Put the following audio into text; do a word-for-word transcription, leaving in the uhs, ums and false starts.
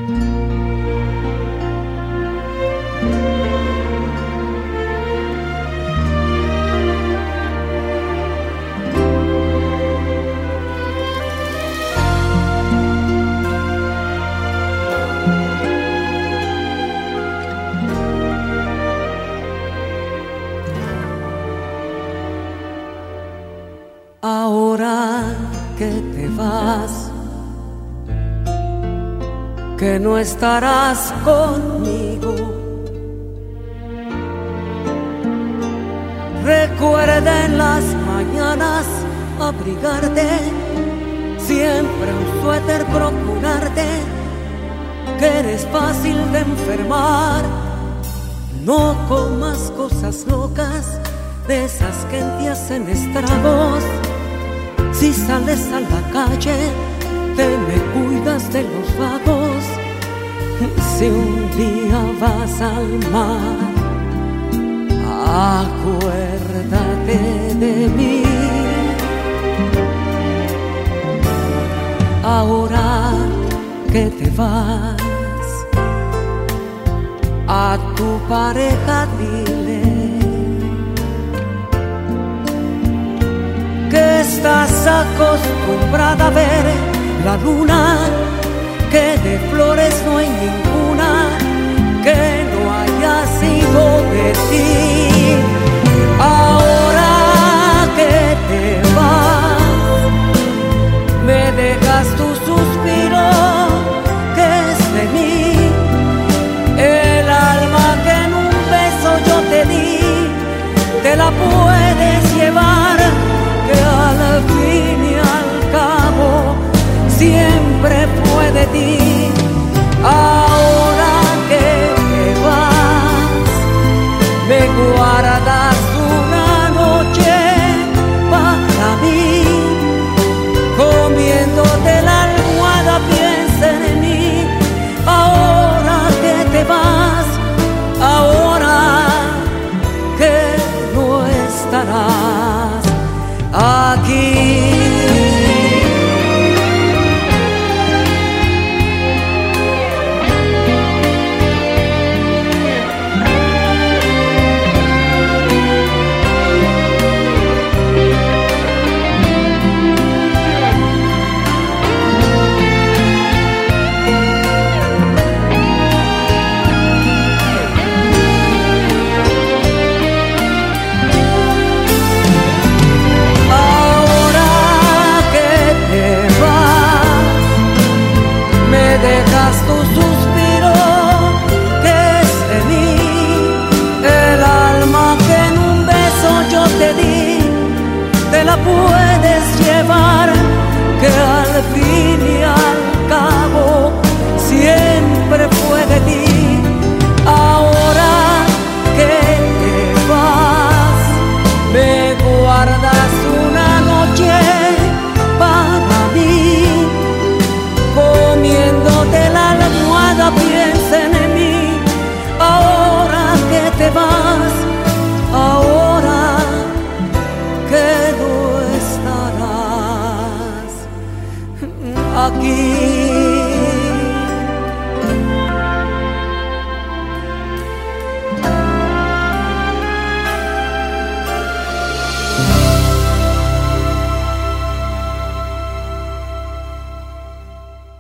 Ahora que te vas, que no estarás conmigo, recuerda en las mañanas abrigarte, siempre un suéter procurarte, que eres fácil de enfermar. No comas cosas locas, de esas que en ti hacen estragos. Si sales a la calle, te me cuidas de los vagos. Si un día vas al mar, acuérdate de mí. Ahora que te vas, a tu pareja dile que estás acostumbrada a ver la luna